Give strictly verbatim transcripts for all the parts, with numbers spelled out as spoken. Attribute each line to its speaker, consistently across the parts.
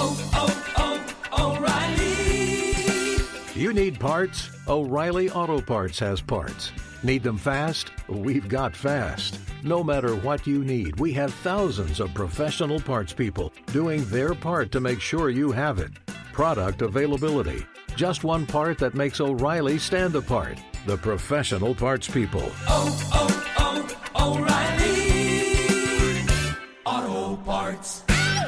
Speaker 1: oh, oh, O'Reilly.
Speaker 2: You need parts? O'Reilly Auto Parts has parts. Need them fast? We've got fast. No matter what you need, we have thousands of professional parts people doing their part to make sure you have it. Product availability. Just one part that makes O'Reilly stand apart. The professional parts people.
Speaker 1: Oh, oh, oh, O'Reilly Auto Parts.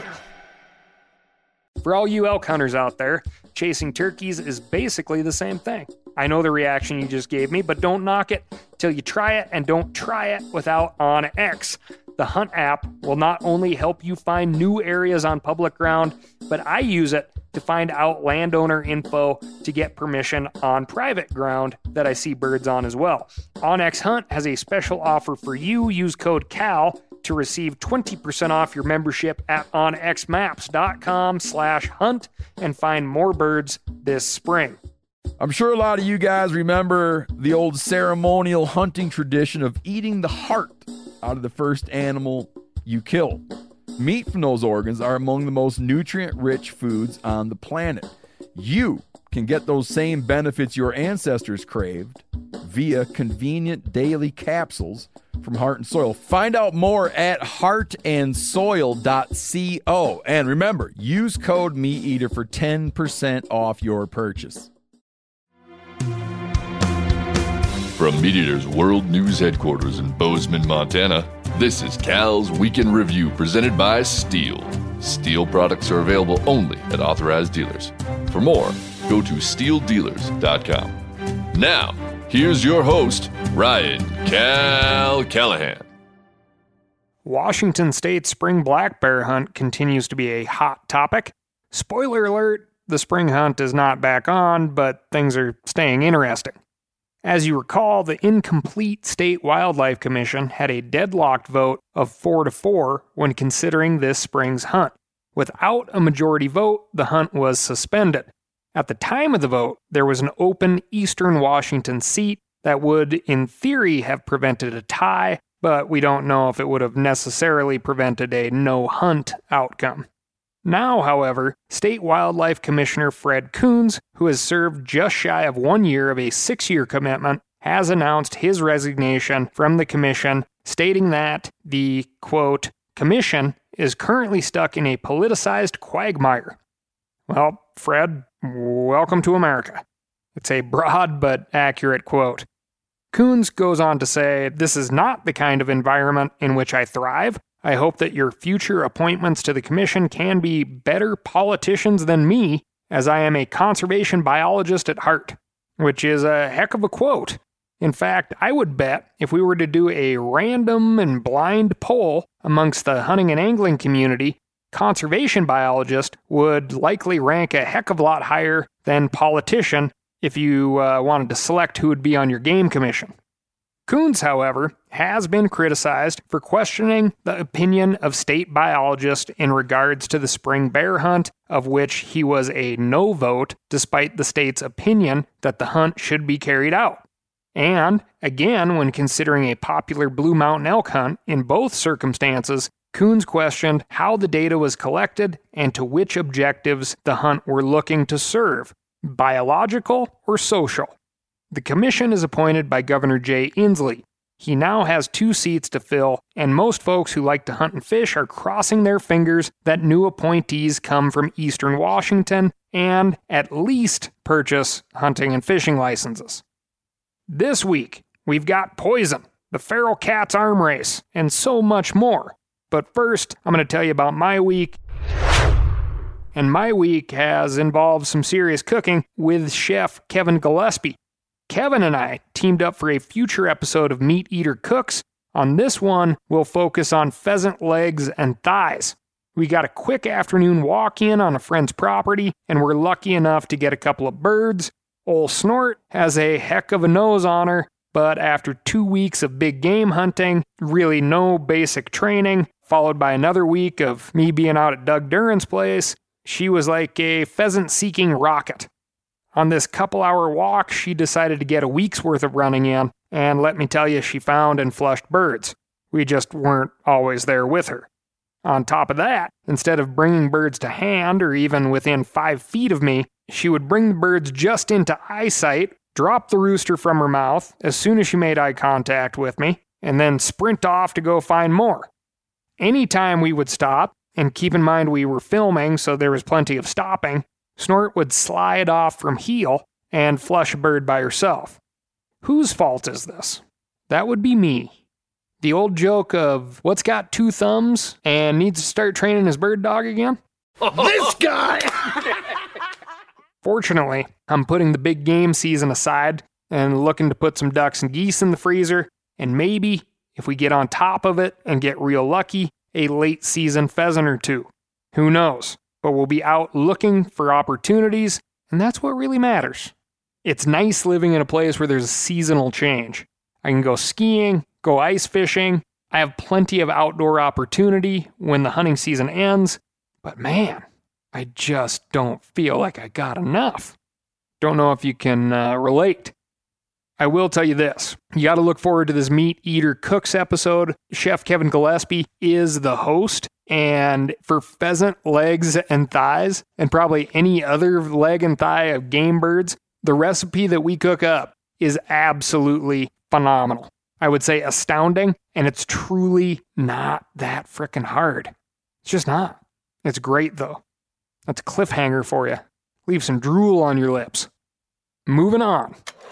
Speaker 3: For all you elk hunters out there, chasing turkeys is basically the same thing. I know the reaction you just gave me, but don't knock it till you try it, and don't try it without OnX. The Hunt app will not only help you find new areas on public ground, but I use it to find out landowner info to get permission on private ground that I see birds on as well. OnX Hunt has a special offer for you. Use code CAL to receive twenty percent off your membership at onxmaps.com slash hunt and find more birds this spring.
Speaker 4: I'm sure a lot of you guys remember the old ceremonial hunting tradition of eating the heart out of the first animal you kill. Meat from those organs are among the most nutrient-rich foods on the planet. You can get those same benefits your ancestors craved via convenient daily capsules from Heart and Soil. Find out more at heart and soil dot co. And remember, use code MeatEater for ten percent off your purchase.
Speaker 5: From MeatEater's World News Headquarters in Bozeman, Montana, this is Cal's Weekend Review presented by Steel. Steel products are available only at authorized dealers. For more, go to steel dealers dot com. Now, here's your host, Ryan Cal Callahan.
Speaker 3: Washington State's spring black bear hunt continues to be a hot topic. Spoiler alert, the spring hunt is not back on, but things are staying interesting. As you recall, the incomplete State Wildlife Commission had a deadlocked vote of four to four when considering this spring's hunt. Without a majority vote, the hunt was suspended. At the time of the vote, there was an open Eastern Washington seat that would, in theory, have prevented a tie, but we don't know if it would have necessarily prevented a no-hunt outcome. Now, however, State Wildlife Commissioner Fred Coons, who has served just shy of one year of a six-year commitment, has announced his resignation from the commission, stating that the, quote, commission is currently stuck in a politicized quagmire. Well, Fred, welcome to America. It's a broad but accurate quote. Coons goes on to say, "This is not the kind of environment in which I thrive. I hope that your future appointments to the commission can be better politicians than me, as I am a conservation biologist at heart," which is a heck of a quote. In fact, I would bet if we were to do a random and blind poll amongst the hunting and angling community, conservation biologist would likely rank a heck of a lot higher than politician if you uh, wanted to select who would be on your game commission. Coons, however, has been criticized for questioning the opinion of state biologists in regards to the spring bear hunt, of which he was a no vote despite the state's opinion that the hunt should be carried out. And, again, when considering a popular Blue Mountain elk hunt in both circumstances, Coons questioned how the data was collected and to which objectives the hunt were looking to serve, biological or social. The commission is appointed by Governor Jay Inslee. He now has two seats to fill, and most folks who like to hunt and fish are crossing their fingers that new appointees come from Eastern Washington and at least purchase hunting and fishing licenses. This week, we've got Poison, the Feral Cats Arm Race, and so much more. But first, I'm going to tell you about my week. And my week has involved some serious cooking with Chef Kevin Gillespie. Kevin and I teamed up for a future episode of Meat Eater Cooks. On this one, we'll focus on pheasant legs and thighs. We got a quick afternoon walk-in on a friend's property, and we're lucky enough to get a couple of birds. Ol' Snort has a heck of a nose on her, but after two weeks of big game hunting, really no basic training, followed by another week of me being out at Doug Duran's place, she was like a pheasant-seeking rocket. On this couple-hour walk, she decided to get a week's worth of running in, and let me tell you, she found and flushed birds. We just weren't always there with her. On top of that, instead of bringing birds to hand or even within five feet of me, she would bring the birds just into eyesight, drop the rooster from her mouth as soon as she made eye contact with me, and then sprint off to go find more. Anytime we would stop, and keep in mind we were filming so there was plenty of stopping, Snort would slide off from heel and flush a bird by herself. Whose fault is this? That would be me. The old joke of what's got two thumbs and needs to start training his bird dog again?
Speaker 4: This guy!
Speaker 3: Fortunately, I'm putting the big game season aside and looking to put some ducks and geese in the freezer, and maybe, if we get on top of it and get real lucky, a late season pheasant or two. Who knows? But we'll be out looking for opportunities, and that's what really matters. It's nice living in a place where there's a seasonal change. I can go skiing, go ice fishing. I have plenty of outdoor opportunity when the hunting season ends, but man, I just don't feel like I got enough. Don't know if you can uh, relate. I will tell you this. You got to look forward to this Meat Eater Cooks episode. Chef Kevin Gillespie is the host, and for pheasant legs and thighs, and probably any other leg and thigh of game birds, the recipe that we cook up is absolutely phenomenal. I would say astounding, and it's truly not that frickin' hard. It's just not. It's great, though. That's a cliffhanger for you. Leave some drool on your lips. Moving on.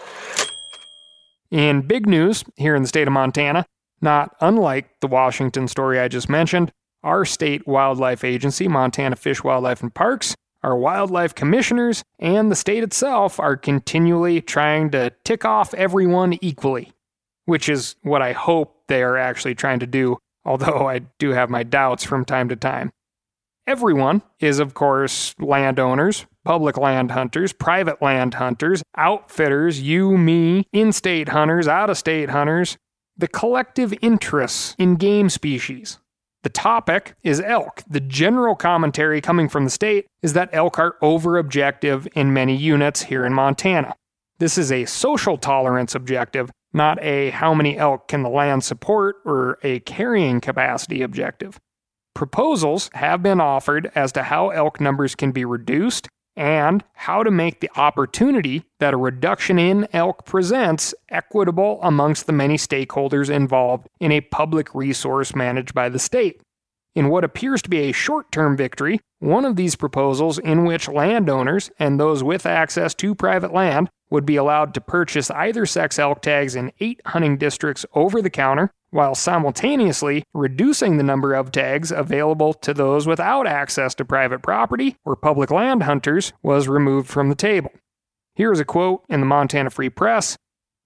Speaker 3: In big news here in the state of Montana, not unlike the Washington story I just mentioned, our state wildlife agency, Montana Fish, Wildlife, and Parks, our wildlife commissioners, and the state itself are continually trying to tick off everyone equally, which is what I hope they are actually trying to do, although I do have my doubts from time to time. Everyone is, of course, landowners, public land hunters, private land hunters, outfitters, you, me, in-state hunters, out-of-state hunters, the collective interests in game species. The topic is elk. The general commentary coming from the state is that elk are over-objective in many units here in Montana. This is a social tolerance objective, not a how many elk can the land support or a carrying capacity objective. Proposals have been offered as to how elk numbers can be reduced and how to make the opportunity that a reduction in elk presents equitable amongst the many stakeholders involved in a public resource managed by the state. In what appears to be a short-term victory, one of these proposals in which landowners and those with access to private land would be allowed to purchase either sex elk tags in eight hunting districts over the counter, while simultaneously reducing the number of tags available to those without access to private property or public land hunters, was removed from the table. Here is a quote in the Montana Free Press.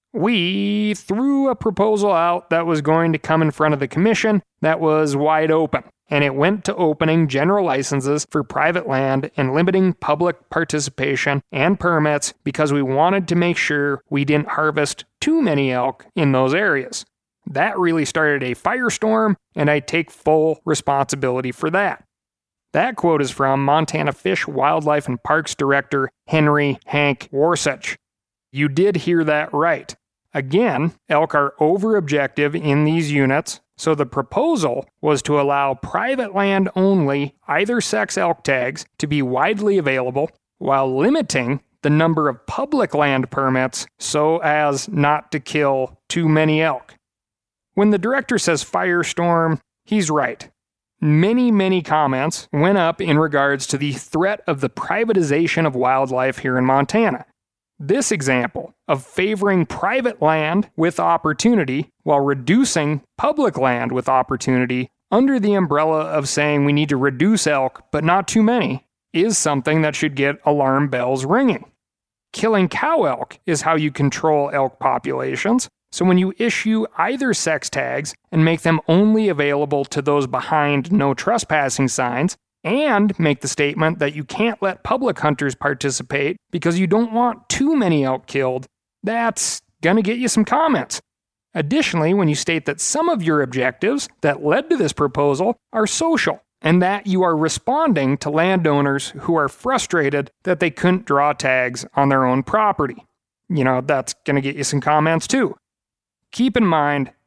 Speaker 3: "We threw a proposal out that was going to come in front of the commission that was wide open, and it went to opening general licenses for private land and limiting public participation and permits because we wanted to make sure we didn't harvest too many elk in those areas. That really started a firestorm, and I take full responsibility for that." That quote is from Montana Fish, Wildlife, and Parks Director Henry Hank Warsich. You did hear that right. Again, elk are over-objective in these units, so the proposal was to allow private land only either sex elk tags to be widely available while limiting the number of public land permits so as not to kill too many elk. When the director says firestorm, he's right. Many, many comments went up in regards to the threat of the privatization of wildlife here in Montana. This example of favoring private land with opportunity while reducing public land with opportunity under the umbrella of saying we need to reduce elk but not too many is something that should get alarm bells ringing. Killing cow elk is how you control elk populations. So when you issue either sex tags and make them only available to those behind no trespassing signs, and make the statement that you can't let public hunters participate because you don't want too many elk killed, that's gonna get you some comments. Additionally, when you state that some of your objectives that led to this proposal are social, and that you are responding to landowners who are frustrated that they couldn't draw tags on their own property, you know, that's gonna get you some comments too. Keep in mind,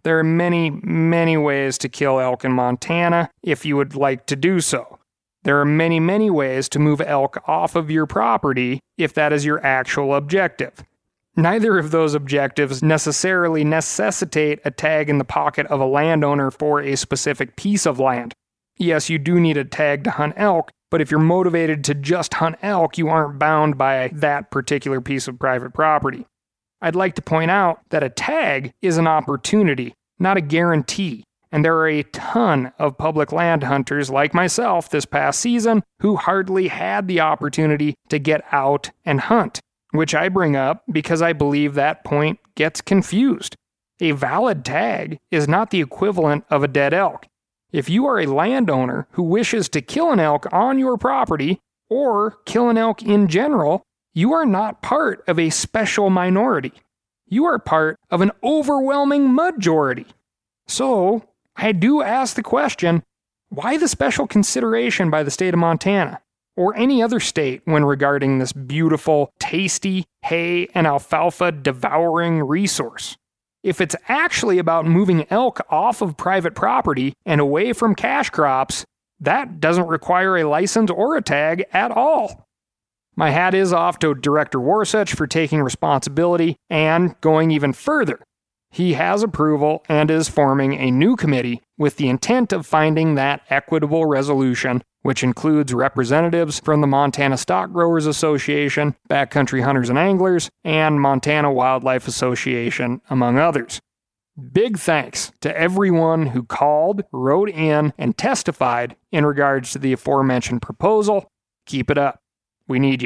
Speaker 3: There are many, many ways to kill elk in Montana if you would like to do so. There are many, many ways to move elk off of your property if that is your actual objective. Neither of those objectives necessarily necessitate a tag in the pocket of a landowner for a specific piece of land. Yes, you do need a tag to hunt elk, but if you're motivated to just hunt elk, you aren't bound by that particular piece of private property. I'd like to point out that a tag is an opportunity, not a guarantee, and there are a ton of public land hunters like myself this past season who hardly had the opportunity to get out and hunt, which I bring up because I believe that point gets confused. A valid tag is not the equivalent of a dead elk. If you are a landowner who wishes to kill an elk on your property, or kill an elk in general, you are not part of a special minority. You are part of an overwhelming majority. So, I do ask the question, why the special consideration by the state of Montana, or any other state when regarding this beautiful, tasty, hay and alfalfa devouring resource? If it's actually about moving elk off of private property and away from cash crops, that doesn't require a license or a tag at all. My hat is off to Director Warsuch for taking responsibility and going even further. He has approval and is forming a new committee with the intent of finding that equitable resolution, which includes representatives from the Montana Stock Growers Association, Backcountry Hunters and Anglers, and Montana Wildlife Association, among others. Big thanks to everyone who called, wrote in, and testified in regards to the aforementioned proposal. Keep it up. We need you.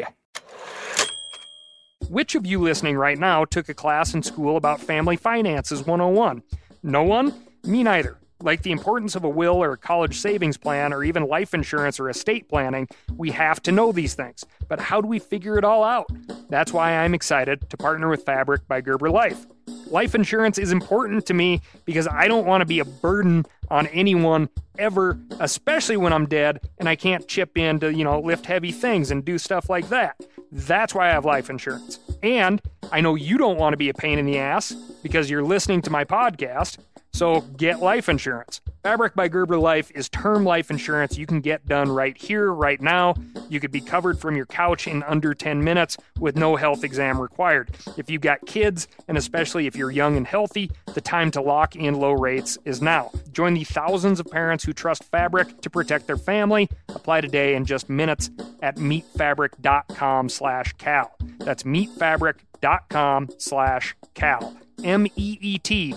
Speaker 3: Which of you listening right now took a class in school about Family Finances one oh one? No one? Me neither. Like the importance of a will or a college savings plan or even life insurance or estate planning, we have to know these things. But how do we figure it all out? That's why I'm excited to partner with Fabric by Gerber Life. Life insurance is important to me because I don't want to be a burden on anyone ever, especially when I'm dead and I can't chip in to, you know, lift heavy things and do stuff like that. That's why I have life insurance. And I know you don't want to be a pain in the ass because you're listening to my podcast. So get life insurance. Fabric by Gerber Life is term life insurance you can get done right here, right now. You could be covered from your couch in under ten minutes with no health exam required. If you've got kids, and especially if you're young and healthy, the time to lock in low rates is now. Join the thousands of parents who trust Fabric to protect their family. Apply today in just minutes at meetfabric.com slash cal. That's meetfabric.com slash cal. M E E T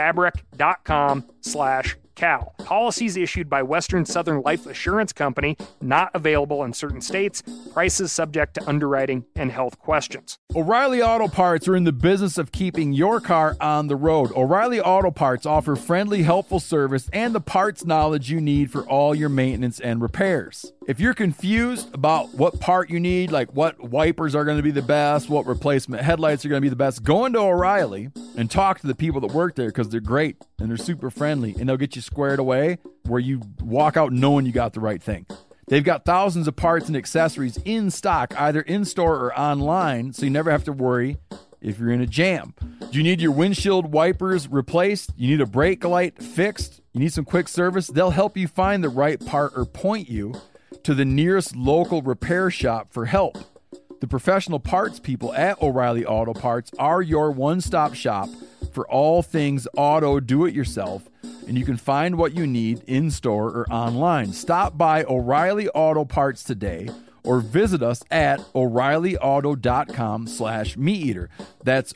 Speaker 3: fabric.com slash cal. Policies issued by Western Southern Life Assurance Company, not available in certain states. Prices subject to underwriting and health questions.
Speaker 4: O'Reilly Auto Parts are in the business of keeping your car on the road. O'Reilly Auto Parts offer friendly, helpful service and the parts knowledge you need for all your maintenance and repairs. If you're confused about what part you need, like what wipers are going to be the best, what replacement headlights are going to be the best, go into O'Reilly and talk to the people that work there because they're great and they're super friendly and they'll get you squared away where you walk out knowing you got the right thing. They've got thousands of parts and accessories in stock, either in-store or online, so you never have to worry if you're in a jam. Do you need your windshield wipers replaced? You need a brake light fixed? You need some quick service? They'll help you find the right part or point you to the nearest local repair shop for help. The professional parts people at O'Reilly Auto Parts are your one-stop shop for all things auto do-it-yourself, and you can find what you need in-store or online. Stop by O'Reilly Auto Parts today or visit us at o'reillyauto.com slash meat eater. That's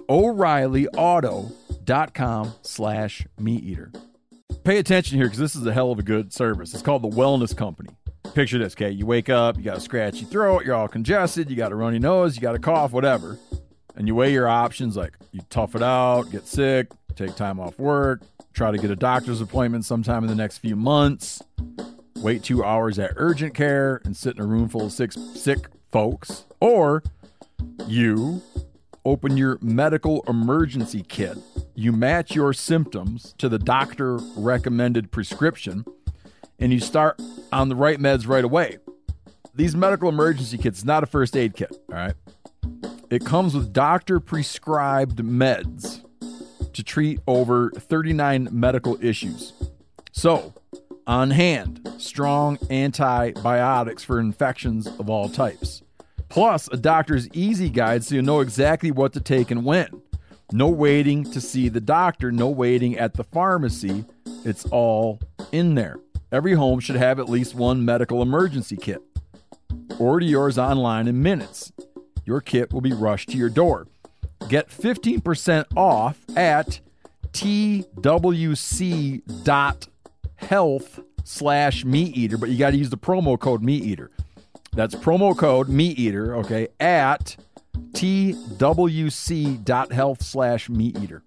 Speaker 4: o'reillyauto.com slash meat eater. Pay attention here because this is a hell of a good service. It's called the Wellness Company. Picture this, okay? You wake up, you got a scratchy throat, you're all congested, you got a runny nose, you got a cough, whatever. And you weigh your options, like you tough it out, get sick, take time off work, try to get a doctor's appointment sometime in the next few months, wait two hours at urgent care and sit in a room full of sick, sick folks. Or you open your medical emergency kit. You match your symptoms to the doctor recommended prescription and you start on the right meds right away. These medical emergency kits, not a first aid kit, all right? It comes with doctor prescribed meds to treat over thirty-nine medical issues. So, on hand, strong antibiotics for infections of all types. Plus, a doctor's easy guide so you know exactly what to take and when. No waiting to see the doctor, no waiting at the pharmacy. It's all in there. Every home should have at least one medical emergency kit. Order yours online in minutes. Your kit will be rushed to your door. Get fifteen percent off at twc.health slash meat eater, but you got to use the promo code meat eater. That's promo code meat eater, okay, at twc.health slash meat eater.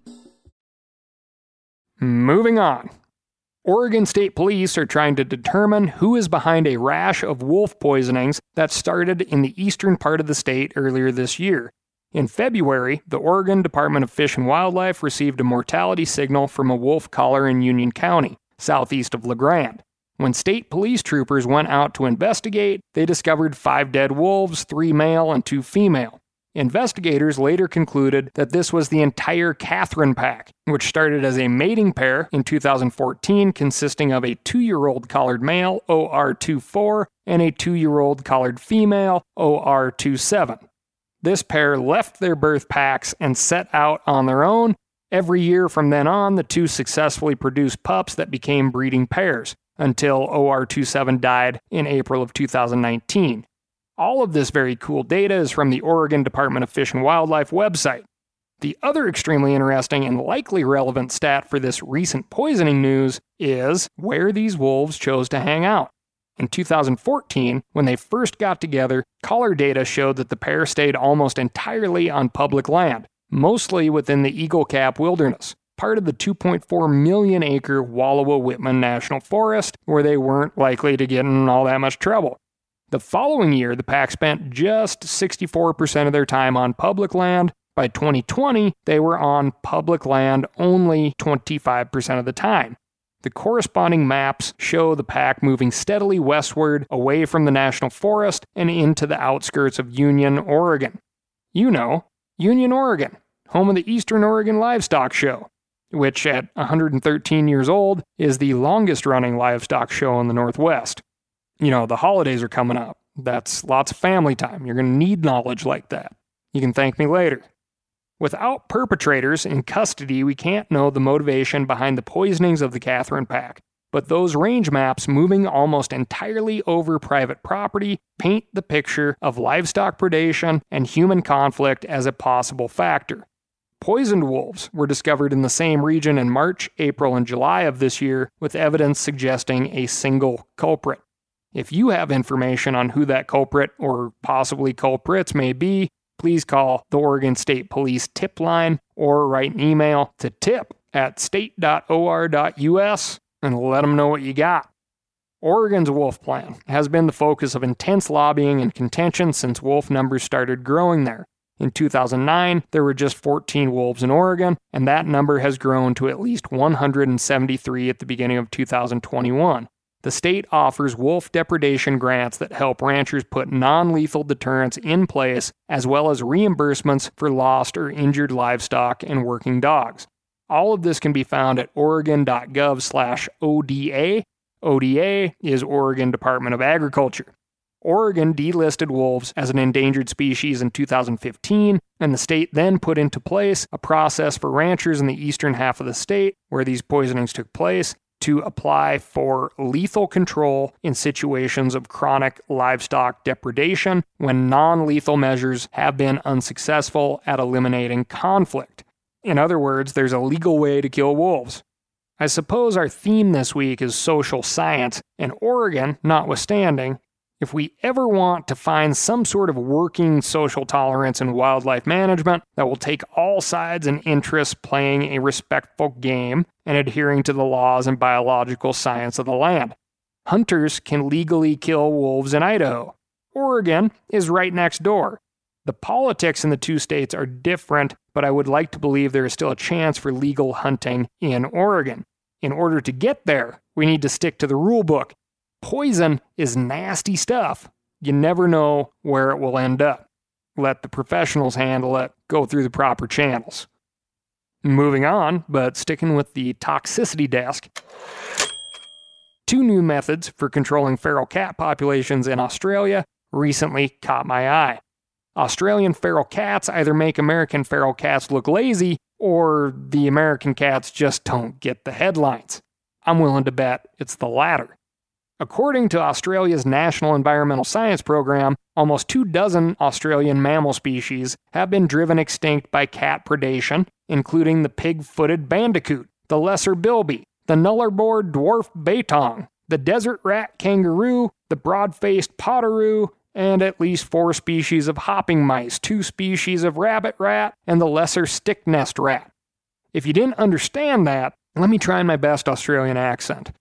Speaker 3: Moving on. Oregon State Police are trying to determine who is behind a rash of wolf poisonings that started in the eastern part of the state earlier this year. In February, the Oregon Department of Fish and Wildlife received a mortality signal from a wolf collar in Union County, southeast of La Grande. When state police troopers went out to investigate, they discovered five dead wolves, three male and two female. Investigators later concluded that this was the entire Catherine pack, which started as a mating pair in two thousand fourteen consisting of a two-year-old collared male, O R twenty-four, and a two-year-old collared female, O R twenty-seven. This pair left their birth packs and set out on their own. Every year from then on, the two successfully produced pups that became breeding pairs, until O R twenty-seven died in April of two thousand nineteen. All of this very cool data is from the Oregon Department of Fish and Wildlife website. The other extremely interesting and likely relevant stat for this recent poisoning news is where these wolves chose to hang out. In two thousand fourteen, when they first got together, collar data showed that the pair stayed almost entirely on public land, mostly within the Eagle Cap Wilderness, part of the two point four million acre Wallowa-Whitman National Forest, where they weren't likely to get in all that much trouble. The following year, the pack spent just sixty-four percent of their time on public land. By twenty twenty, they were on public land only twenty-five percent of the time. The corresponding maps show the pack moving steadily westward, away from the national forest, and into the outskirts of Union, Oregon. You know, Union, Oregon, home of the Eastern Oregon Livestock Show, which at one hundred thirteen years old is the longest-running livestock show in the Northwest. You know, the holidays are coming up. That's lots of family time. You're going to need knowledge like that. You can thank me later. Without perpetrators in custody, we can't know the motivation behind the poisonings of the Catherine pack. But those range maps moving almost entirely over private property paint the picture of livestock predation and human conflict as a possible factor. Poisoned wolves were discovered in the same region in March, April, and July of this year, with evidence suggesting a single culprit. If you have information on who that culprit or possibly culprits may be, please call the Oregon State Police tip line or write an email to tip at state dot o r dot u s and let them know what you got. Oregon's wolf plan has been the focus of intense lobbying and contention since wolf numbers started growing there. In two thousand nine, there were just fourteen wolves in Oregon, and that number has grown to at least one hundred seventy-three at the beginning of two thousand twenty-one. The state offers wolf depredation grants that help ranchers put non-lethal deterrents in place, as well as reimbursements for lost or injured livestock and working dogs. All of this can be found at oregon.gov slash ODA. O D A is Oregon Department of Agriculture. Oregon delisted wolves as an endangered species in two thousand fifteen, and the state then put into place a process for ranchers in the eastern half of the state, where these poisonings took place, to apply for lethal control in situations of chronic livestock depredation when non-lethal measures have been unsuccessful at eliminating conflict. In other words, there's a legal way to kill wolves. I suppose our theme this week is social science, and Oregon notwithstanding, if we ever want to find some sort of working social tolerance in wildlife management that will take all sides and interests playing a respectful game and adhering to the laws and biological science of the land, hunters can legally kill wolves in Idaho. Oregon is right next door. The politics in the two states are different, but I would like to believe there is still a chance for legal hunting in Oregon. In order to get there, we need to stick to the rule book. Poison is nasty stuff. You never know where it will end up. Let the professionals handle it. Go through the proper channels. Moving on, but sticking with the toxicity desk, two new methods for controlling feral cat populations in Australia recently caught my eye. Australian feral cats either make American feral cats look lazy, or the American cats just don't get the headlines. I'm willing to bet it's the latter. According to Australia's National Environmental Science Program, almost two dozen Australian mammal species have been driven extinct by cat predation, including the pig-footed bandicoot, the lesser bilby, the nullarbor dwarf betong, the desert rat kangaroo, the broad-faced potteroo, and at least four species of hopping mice, two species of rabbit rat, and the lesser stick-nest rat. If you didn't understand that, let me try my best Australian accent.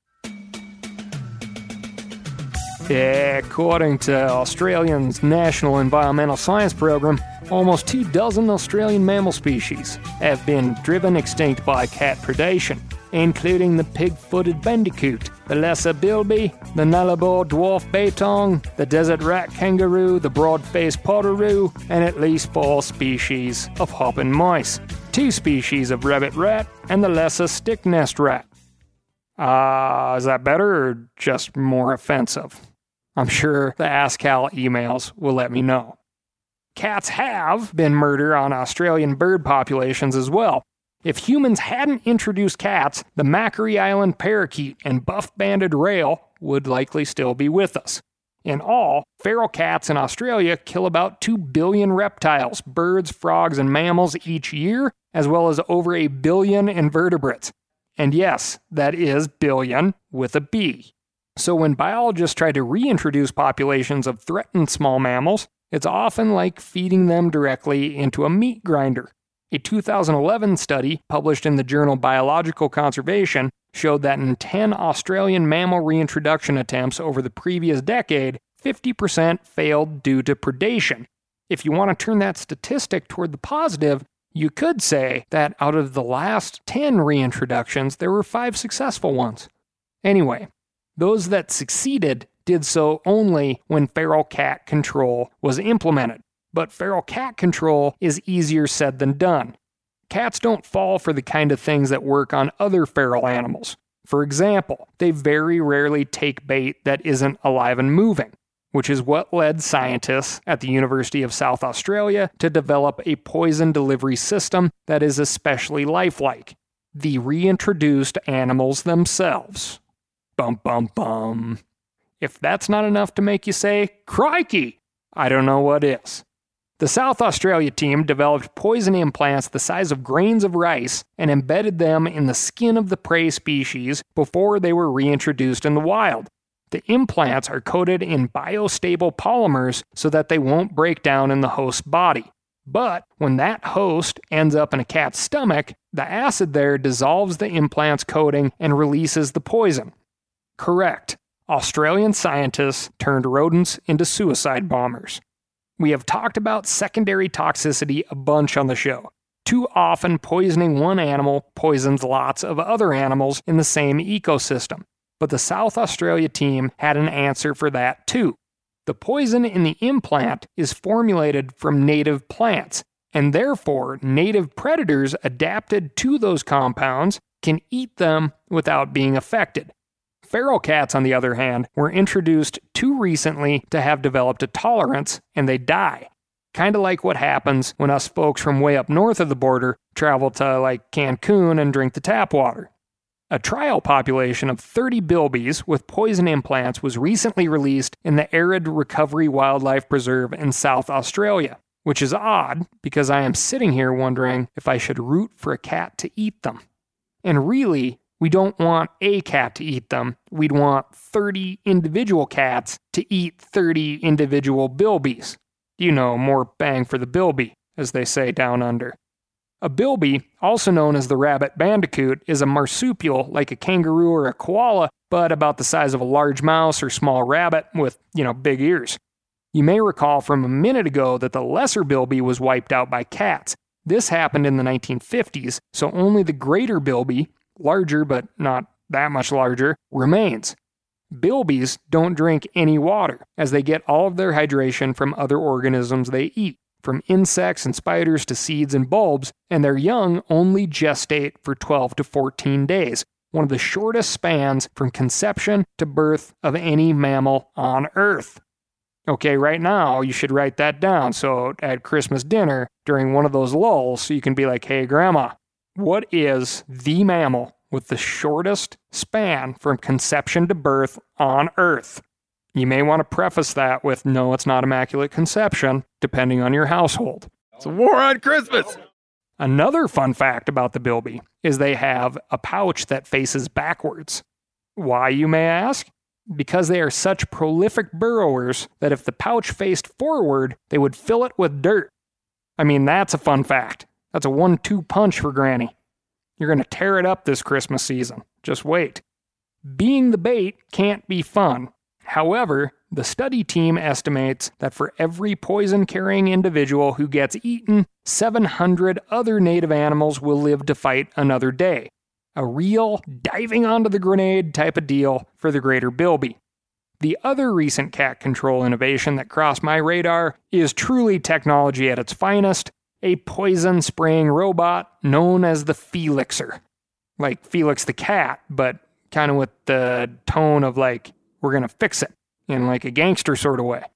Speaker 3: According to Australia's National Environmental Science Program, almost two dozen Australian mammal species have been driven extinct by cat predation, including the pig-footed bandicoot, the lesser bilby, the nullarbor dwarf betong, the desert rat kangaroo, the broad-faced potteroo, and at least four species of hopping mice, two species of rabbit rat, and the lesser stick-nest rat. Uh, is that better or just more offensive? I'm sure the AskCal emails will let me know. Cats have been murder on Australian bird populations as well. If humans hadn't introduced cats, the Macquarie Island parakeet and buff-banded rail would likely still be with us. In all, feral cats in Australia kill about two billion reptiles, birds, frogs, and mammals each year, as well as over a billion invertebrates. And yes, that is billion with a B. So when biologists try to reintroduce populations of threatened small mammals, it's often like feeding them directly into a meat grinder. A two thousand eleven study published in the journal Biological Conservation showed that in ten Australian mammal reintroduction attempts over the previous decade, fifty percent failed due to predation. If you want to turn that statistic toward the positive, you could say that out of the last ten reintroductions, there were five successful ones. Anyway, those that succeeded did so only when feral cat control was implemented. But feral cat control is easier said than done. Cats don't fall for the kind of things that work on other feral animals. For example, they very rarely take bait that isn't alive and moving, which is what led scientists at the University of South Australia to develop a poison delivery system that is especially lifelike: the reintroduced animals themselves. Bum bum bum. If that's not enough to make you say, "Crikey!" I don't know what is. The South Australia team developed poison implants the size of grains of rice and embedded them in the skin of the prey species before they were reintroduced in the wild. The implants are coated in biostable polymers so that they won't break down in the host's body. But when that host ends up in a cat's stomach, the acid there dissolves the implant's coating and releases the poison. Correct. Australian scientists turned rodents into suicide bombers. We have talked about secondary toxicity a bunch on the show. Too often, poisoning one animal poisons lots of other animals in the same ecosystem. But the South Australia team had an answer for that too. The poison in the implant is formulated from native plants, and therefore native predators adapted to those compounds can eat them without being affected. Feral cats, on the other hand, were introduced too recently to have developed a tolerance, and they die. Kind of like what happens when us folks from way up north of the border travel to, like, Cancun and drink the tap water. A trial population of thirty bilbies with poison implants was recently released in the Arid Recovery Wildlife Preserve in South Australia, which is odd because I am sitting here wondering if I should root for a cat to eat them. And really, we don't want a cat to eat them. We'd want thirty individual cats to eat thirty individual bilbies. You know, more bang for the bilby, as they say down under. A bilby, also known as the rabbit bandicoot, is a marsupial like a kangaroo or a koala, but about the size of a large mouse or small rabbit with, you know, big ears. You may recall from a minute ago that the lesser bilby was wiped out by cats. This happened in the nineteen fifties, so only the greater bilby, larger but not that much larger, remains. Bilbies don't drink any water, as they get all of their hydration from other organisms they eat. from insects and spiders to seeds and bulbs, and their young only gestate for twelve to fourteen days, one of the shortest spans from conception to birth of any mammal on Earth. Okay, right now, you should write that down so at Christmas dinner, during one of those lulls, so you can be like, hey, Grandma, what is the mammal with the shortest span from conception to birth on Earth? You may want to preface that with, no, it's not Immaculate Conception, depending on your household.
Speaker 4: It's a war on Christmas.
Speaker 3: Another fun fact about the bilby is they have a pouch that faces backwards. Why, you may ask? Because they are such prolific burrowers that if the pouch faced forward, they would fill it with dirt. I mean, that's a fun fact. That's a one two punch for Granny. You're going to tear it up this Christmas season. Just wait. Being the bait can't be fun. However, the study team estimates that for every poison-carrying individual who gets eaten, seven hundred other native animals will live to fight another day. A real diving onto the grenade type of deal for the greater bilby. The other recent cat control innovation that crossed my radar is truly technology at its finest, a poison-spraying robot known as the Felixer. Like Felix the cat, but kind of with the tone of like, we're gonna fix it, in like a gangster sort of way.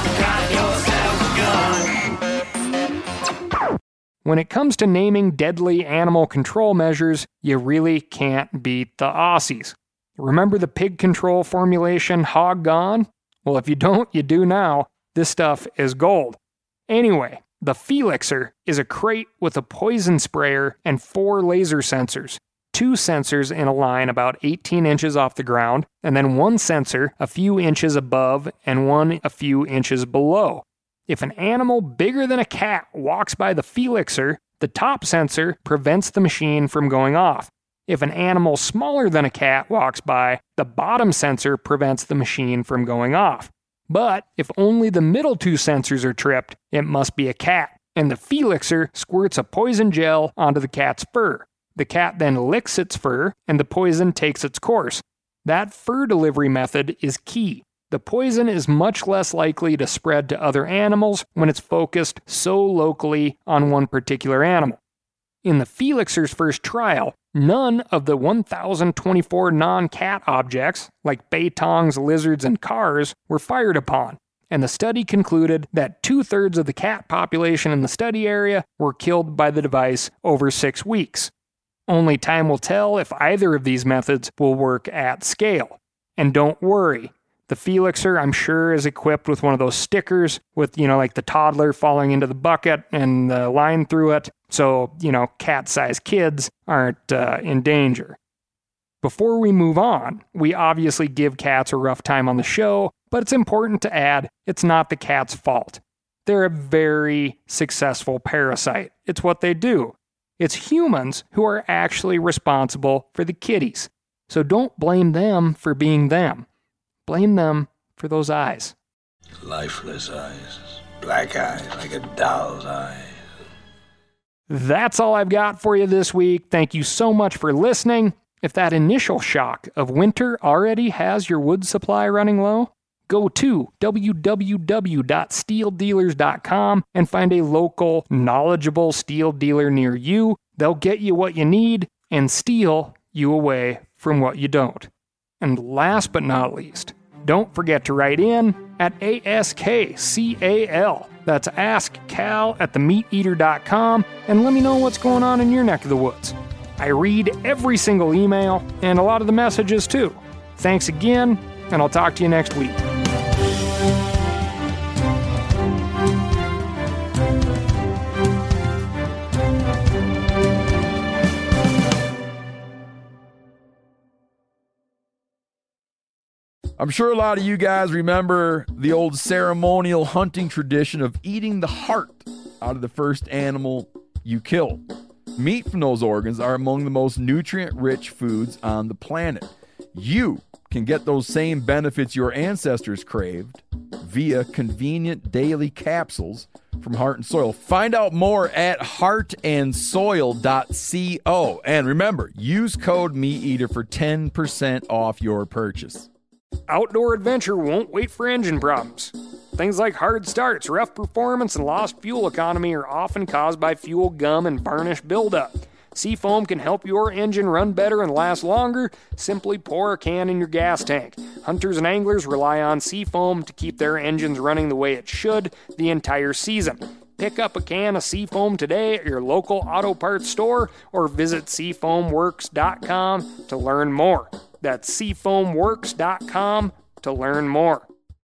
Speaker 3: When it comes to naming deadly animal control measures, you really can't beat the Aussies. Remember the pig control formulation, Hog Gone? Well, if you don't, you do now. This stuff is gold. Anyway, the Felixer is a crate with a poison sprayer and four laser sensors. Two sensors in a line about eighteen inches off the ground, and then one sensor a few inches above and one a few inches below. If an animal bigger than a cat walks by the Felixer, the top sensor prevents the machine from going off. If an animal smaller than a cat walks by, the bottom sensor prevents the machine from going off. But if only the middle two sensors are tripped, it must be a cat, and the Felixer squirts a poison gel onto the cat's fur. The cat then licks its fur, and the poison takes its course. That fur delivery method is key. The poison is much less likely to spread to other animals when it's focused so locally on one particular animal. In the Felixer's first trial, none of the one thousand twenty-four non-cat objects, like batons, lizards, and cars, were fired upon, and the study concluded that two-thirds of the cat population in the study area were killed by the device over six weeks. Only time will tell if either of these methods will work at scale. And don't worry, the Felixer, I'm sure, is equipped with one of those stickers with, you know, like the toddler falling into the bucket and the line through it, so, you know, cat-sized kids aren't uh, in danger. Before we move on, we obviously give cats a rough time on the show, but it's important to add it's not the cat's fault. They're a very successful parasite. It's what they do. It's humans who are actually responsible for the kitties. So don't blame them for being them. Blame them for those eyes.
Speaker 6: Lifeless eyes. Black eyes like a doll's eyes.
Speaker 3: That's all I've got for you this week. Thank you so much for listening. If that initial shock of winter already has your wood supply running low, go to w w w dot steel dealers dot com and find a local, knowledgeable steel dealer near you. They'll get you what you need and steal you away from what you don't. And last but not least, don't forget to write in at A S K C A L. That's Ask Cal at the meat eater dot com and let me know what's going on in your neck of the woods. I read every single email and a lot of the messages too. Thanks again, and I'll talk to you next week.
Speaker 4: I'm sure a lot of you guys remember the old ceremonial hunting tradition of eating the heart out of the first animal you kill. Meat from those organs are among the most nutrient-rich foods on the planet. You can get those same benefits your ancestors craved via convenient daily capsules from Heart and Soil. Find out more at heart and soil dot co. And remember, use code MeatEater for ten percent off your purchase.
Speaker 3: Outdoor adventure won't wait for engine problems. Things like hard starts, rough performance, and lost fuel economy are often caused by fuel gum and varnish buildup. Seafoam can help your engine run better and last longer. Simply pour a can in your gas tank. Hunters and anglers rely on Seafoam to keep their engines running the way it should the entire season. Pick up a can of Seafoam today at your local auto parts store or visit seafoam works dot com to learn more. That's seafoam works dot com to learn more.